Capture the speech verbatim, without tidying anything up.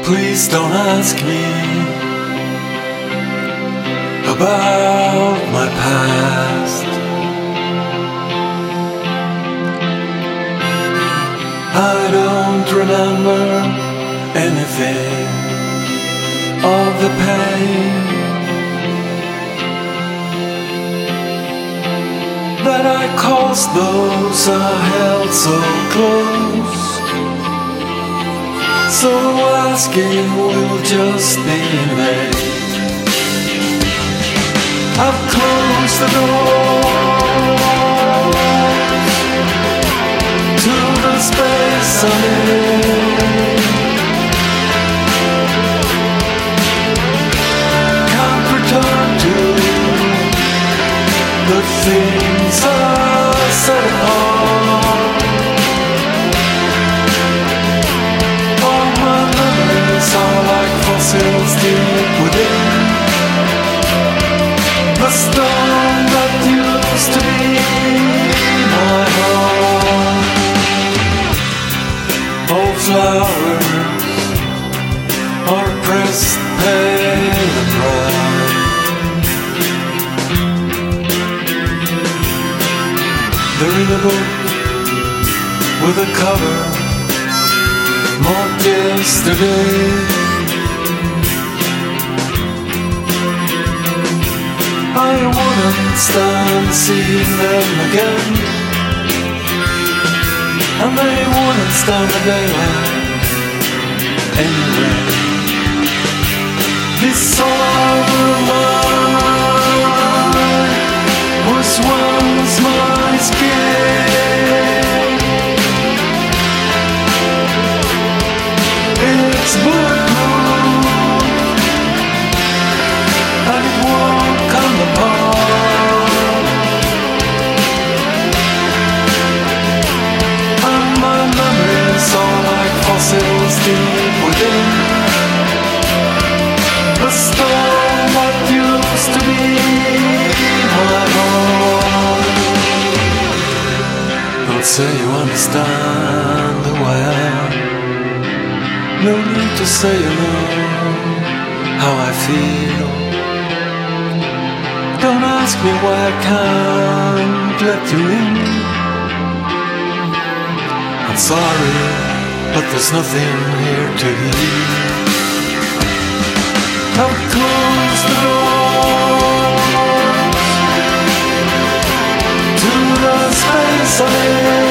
Please don't ask me about my past. I don't remember anything of the pain that I caused those I held so close. So asking will just be in vain. I've closed the door to the space I'm in. Can't return to the things I set apart. All my memories are like fossils deep within the stone that used to be my heart. All flowers are pressed pale and bright. They're in a book with a cover marked yesterday. I wouldn't stand seeing them again, and they wouldn't stand the daylight anyway. This sorrow of mine was once my skin. It's bulletproof, and it won't come apart. And my memories are like fossils deep within the stone that used to be my heart. Don't say you understand the way I am. No need to say you know how I feel. Don't ask me why I can't let you in. I'm sorry, but there's nothing here to hear. I've closed the doors to the space I'm in.